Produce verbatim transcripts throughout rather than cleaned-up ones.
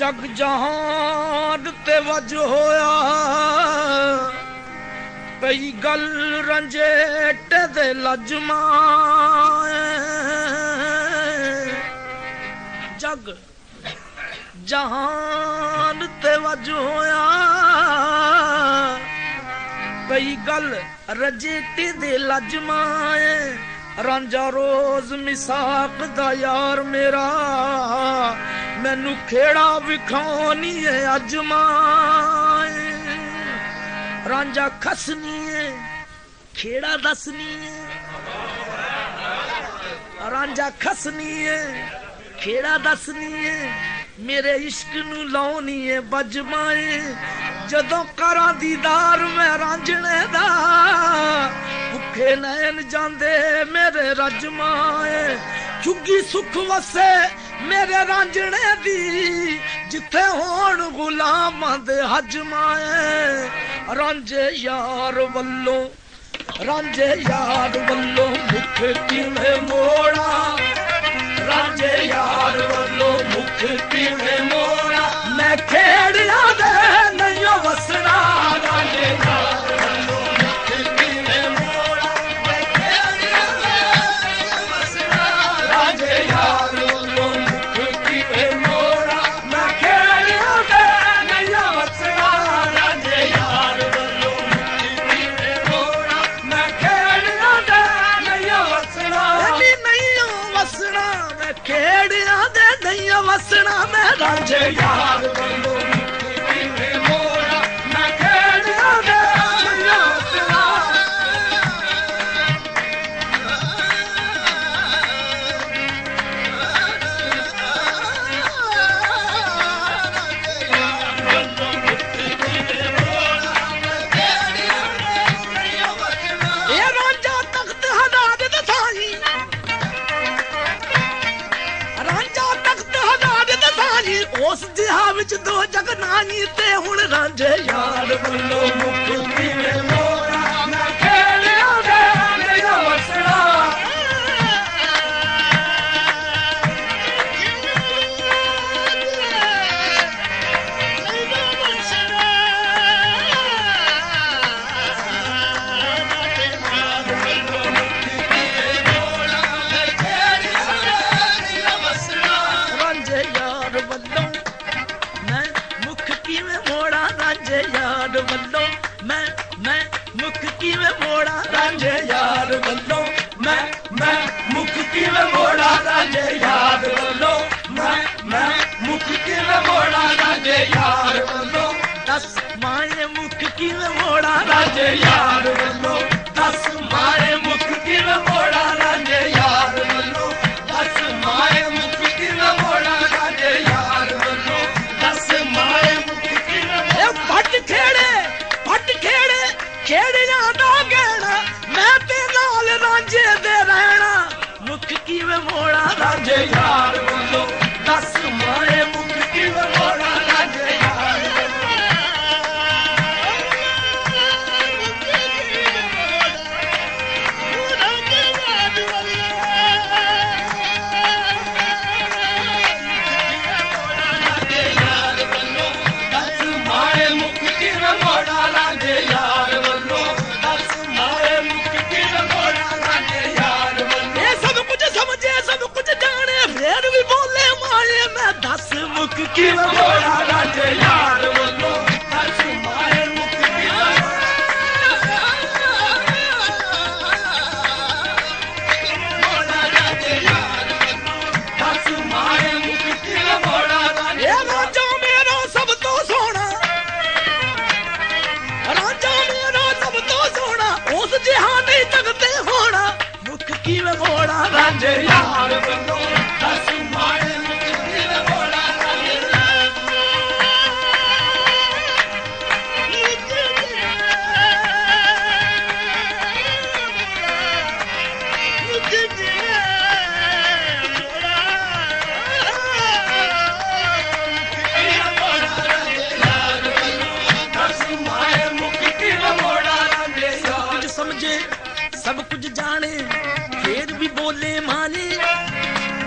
जग जहान ते वज होया पई गल रंजेटे दे लजमा जग जहान ते वज होया पई गल रंजेटे दे लजमा रांझा रोज मिसाक दा यार मेरा मैनू खेड़ा विखानी है अजमा रांझा खसनी है खेड़ा दसनी है रांझा खसनी है खेड़ा दसनी है मेरे इश्क नू लाउनी है बजमाए जदों करा दीदार मैं रांझने दा भुखे नैन जांदे मेरे रजमाए चुगी सुख वसे मेरे रांझने दी जिथे होण गुलामां दे हजमाए रांझे यार वल्लों रांझे यार वल्लों मुख किवें मोड़ा रांझे यार वल्लों मुख किवें मोड़ा मैं खेड़िया दे नहीं वसना रांझे यार वल्लों मुख किवें मोड़ा मैं खेड़िया दे नहीं वसना रांझे यार वल्लों मुख किवें मोड़ा मैं खेड़िया दे नहीं वसना रांझे यार वल्लों मुख किवें मोड़ा मैं खेड़िया दे नहीं वसना नहीं वसना मैं खेड़िया दे नहीं वसना मैं रांझे यार वल्लों उस जिहा विच दो जगनानी ते हुण रांझे यार वल्लों मुख किवें मोड़ा मैं खेड़िया दे नहीं वसना वल्लों मैं मैं मुख किवें मोड़ा रांझे यार वल्लों मैं मैं मुख किवें मोड़ा रांझे यार वल्लों मैं मैं मुख किवें मोड़ा रांझे यार वल्लों दस माए मुख किवें मोड़ा रांझे यार वल्लों दस माए मुख किवें मोड़ा रांझे यार वल्लों दस माए मुख किवें मोड़ा रांझे यार वल्लों दस माए मुख किवें भट खेड़े खेड़िया दा गहना मैं ते नाल रांझे दे रहना मुख किवें मोड़ा रांझे यार वल्लों दस माए मुख किवें मोड़ा रांझे यार मुख किवें मोड़ा रांझे यार वल्लों दस माए मुख किवें मोड़ा रांझे यार वल्लों दस माए मुख किवें मोड़ा रांझे रांझा मेरा सब तो सोना रांझा मेरा सब तो सोना उस जिहा नहीं तकते होना मुख किवें मोड़ा रांझे यार वल्लों दस माए सब कुछ जाने फिर भी बोले माने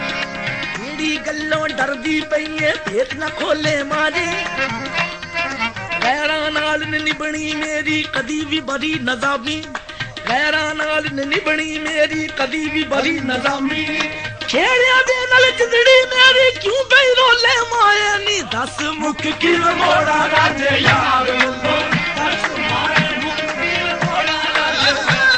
करदी पईए भेत ना खोले मारे गैरां नाल निभणी मेरी कदी भी बड़ी नजामी गैरां नाल निभणी मेरी कदी भी बड़ी नजामी खेड़िया दे नाल जिंदड़ी मेरी क्यों गई रोले माए नी दस मुख की मोड़ा राजे यार वल्लो दस माए मुख की मोड़ा राजे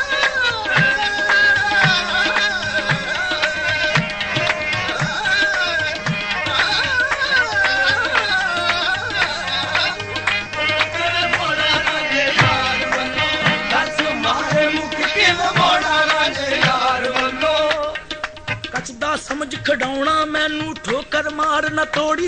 कचदा समझ खड़ाउना मैनू ठोकर मार न तोड़ी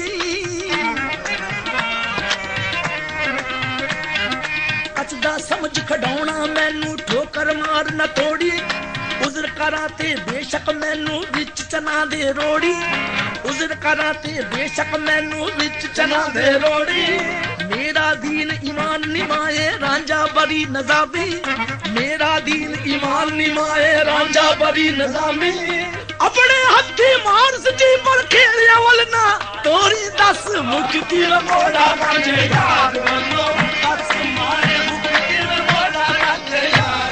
कचदा समझ खड़ाउना मैनू ठोकर मार न तोड़ी उजर करा ते बेशक मैनू विच चना दे रोड़ी उजर करा ते बेशक मैनू विच चना दे रोड़ी मेरा दीन ईमान निमाए रांझा बड़ी नजामी मेरा दीन ईमान निमाए रांझा बड़ी नजामी अपने हथी मार सजी पर खेलिया वलना तोरी दस मुख की मोड़ा राजे यार वल्लो दस मारे मुख की मोड़ा राजे यार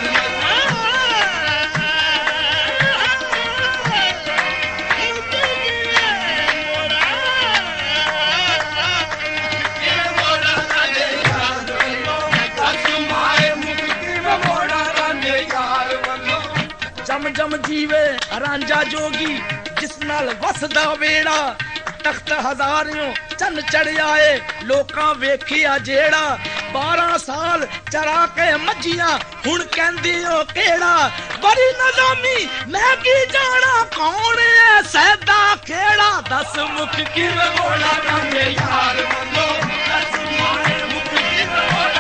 जम जम जीवे रांझा जोगी जिस नाल वसदा वेड़ा तख्त हजारियों चन चढ़ आए लोकां वेखिया जेड़ा बारह साल चरा के मज्जियां हुण कहंदी ओ केड़ा बड़ी नजामी मैं की जाना कौन है सैदा केड़ा दस मुख की मोड़ा रांझे यार वल्लो दस माए मुख की मोड़ा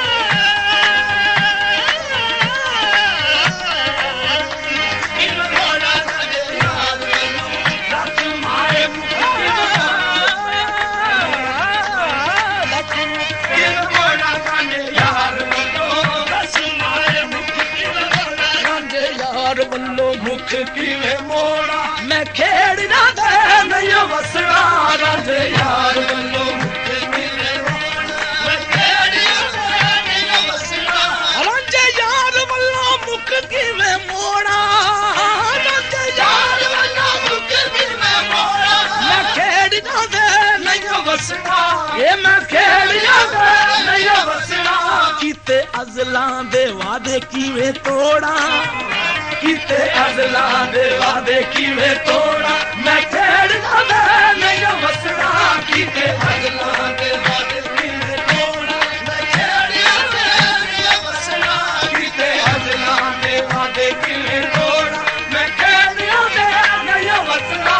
मुख की मोड़ा मैं खेड़ना दे नहीं वसना राजे यार वल्लो मुख की मोड़ा मैं खेड़ना दे नहीं वसना राजे यार वल्लो मुख की मोड़ा राजे यार वल्लो मुख की मोड़ा मैं खेड़ना दे नहीं वसना ये मैं खेड़ना दे नहीं वसना कीते अज़लां दे वादे कीवे तोड़ा कीते अज़लां दे वादे कीवे तोड़ा मैं खेड़ना दे नहीं वसना कीते अज़लां दे वादे कीवे तोड़ा मैं खेड़ना दे नहीं वसना कीते अज़लां दे वादे कीवे तोड़ा मैं खेड़ना दे नहीं वसना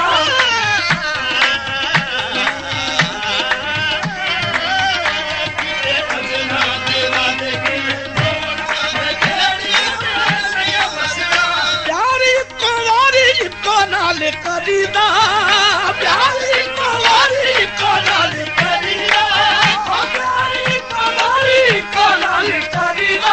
नाल करीदा प्यारी कवारी को नाल करीदा प्यारी कवारी को नाल करीदा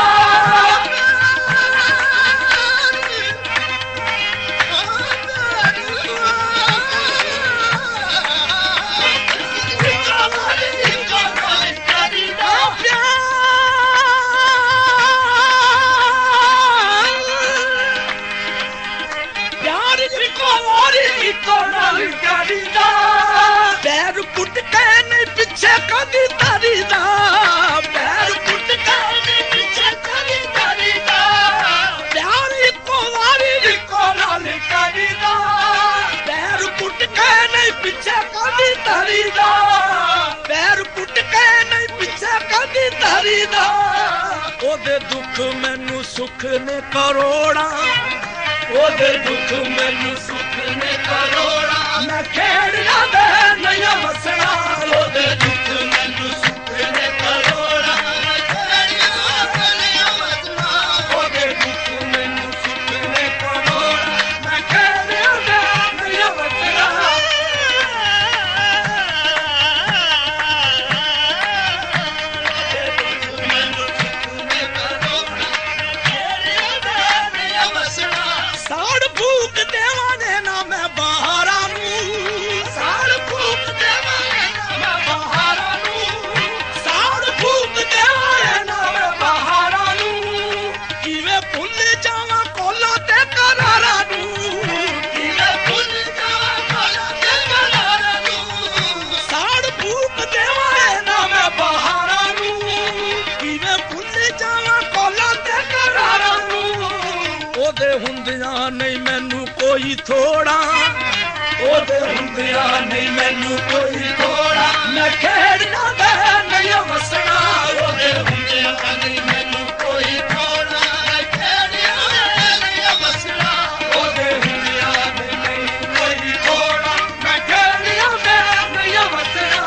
पैर पुट के नहीं पीछे कभी तरीदा पैर पुट के नहीं पीछे कभी तरीदा प्यार को वारी को नाल करीदा पैर पुट के नहीं पीछे कभी तरीदा पैर पुट के नहीं पीछे कभी तरीदा ओदे दुख मैनू सुख ने करोड़ा ओदे दुख मैनू सुख ने करोड़ा मैं खेड़ना दे नहीं वसना ओदे दुख मैनू सुख ने करोड़ा मैं खेड़ना दे नहीं वसना ओदे दुख मैनू सुख ने करोड़ा मैं खेड़ना दे नहीं वसना मैनू सुख ने करोड़ा खेड़ना दे नहीं वसना साड़ फूक देवा देना मैं बाहरा नू साड़ फूक कोई थोड़ा ओदे हुंदिया नहीं मैनू कोई थोड़ा मैं खेड़ना दे नहीं वसना ओदे हुंदिया नहीं मैनू कोई थोड़ा मैं खेड़ना दे नहीं वसना ओदे हुंदिया नहीं कोई थोड़ा मैं खेड़ना दे नहीं वसना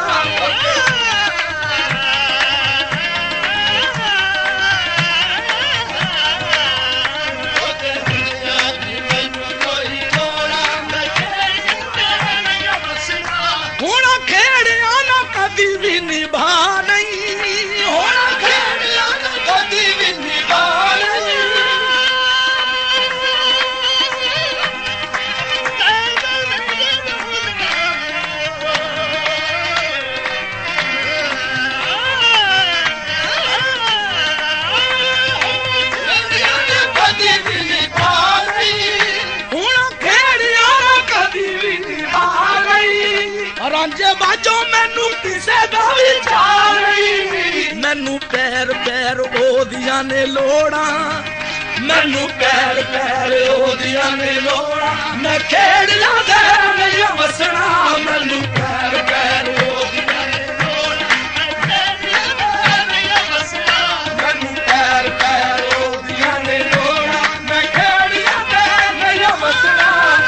भी निभा नहीं होना खेड़िया ना कदी भी निभा नहीं कदी भी निभा नहीं होना खेड़िया ना कदी भी निभा नहीं रांझे बाजो मैनू किसे दा विचार मैनू पैर पैर ओदियां ने लोड़ा मैनू पैर पैर ओदियां ने लोड़ा मैं खेड़ना दे नहीं वसना मैनू पैर पैर ओदियां ने लोड़ा मैं खेड़ना दे नहीं वसना मैनू पैर पैर ओदियां ने लोड़ा मैं खेड़ना दे नहीं वसना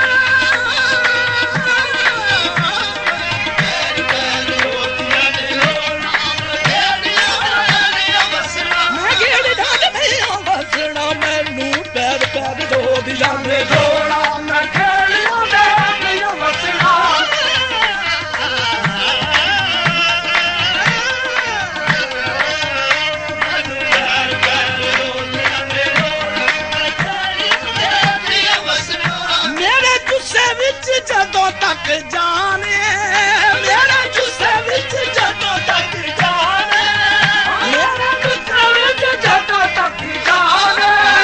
जाने थोड़ा मैं खेड़िया दे नहीं वसना मेरे गुस्से विच जदों तक जाने मेरे गुस्से विच जदों तक जाने मेरे गुस्से विच जदों तक जाने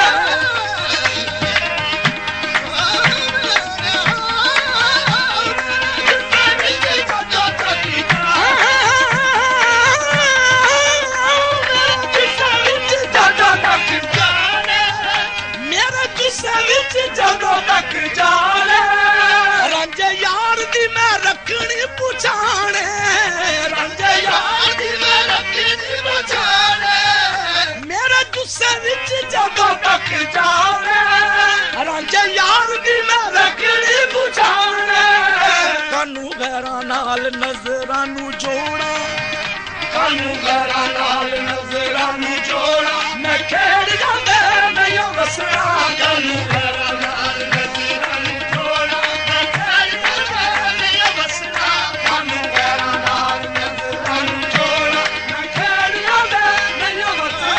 जदों तक जाने रांझे यार दी मैं रखनी पुछाने रांझे यार दी मैं रखनी पुछाने मेरे गुस्से विच जदों तक जाने रांझे यार दी मैं रखनी पुछाने कानू गैरां नाल नज़रां नू जोड़ा कानू गैरां नाल नज़रां नू जोड़ा मैं खेड़ना दे नहीं वसना कानू गैरां नाल नज़रां नू जोड़ा मैं खेड़ना दे नहीं वसना कानू गैरां नाल नज़रां नू जोड़ा मैं खेड़ना दे नहीं वसना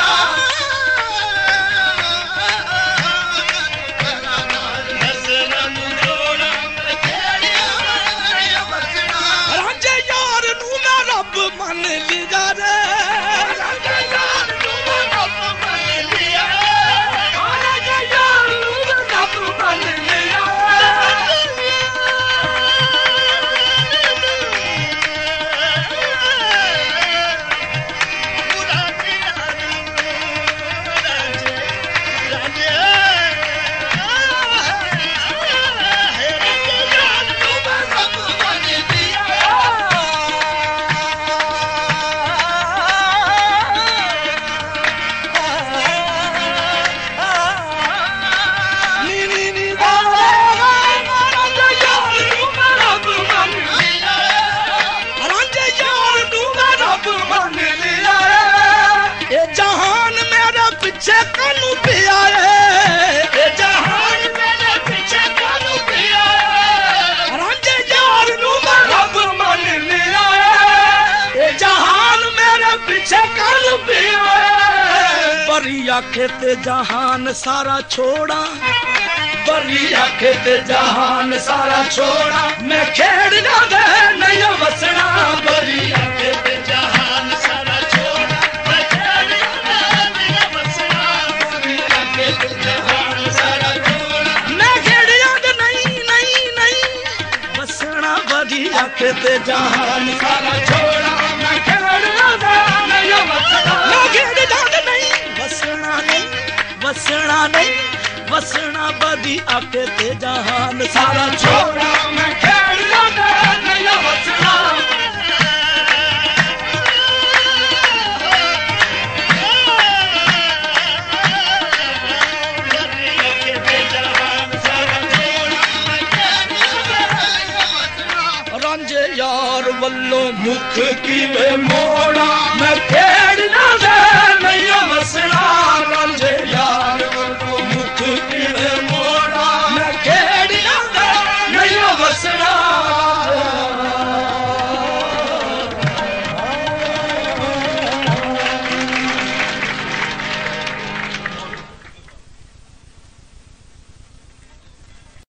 नज़रां नू जोड़ा मैं खेड़ना दे नहीं वसना रांझे यार नू मैं रब मन लिया रे रांझे यार नू मैं रब मन लिया रांझे यार नू मैं रब मन लिया बरी आखे ते जहान सारा छोड़ा बरी आखे ते जहान सारा छोड़ा मैं खेड़ना दे नहीं वसना बरी आखे ते जहान सारा छोड़ा मैं खेड़ना दे नहीं वसना बरी आखे ते जहान सारा छोड़ा मैं खेड़ना दे नहीं नहीं नहीं वसना बरी आखे ते जहान सारा छोड़ा मैं खेड़ना दे नहीं वसना मैं खेड़ना दे नहीं वसना नहीं वसना नहीं वसना बदी आके ते जहान सारा छोड़ा मैं खेड़ना नहीं वसना रांझे यार वल्लों मुख की वे मोड़ा मैं खेड़ना नहीं वसना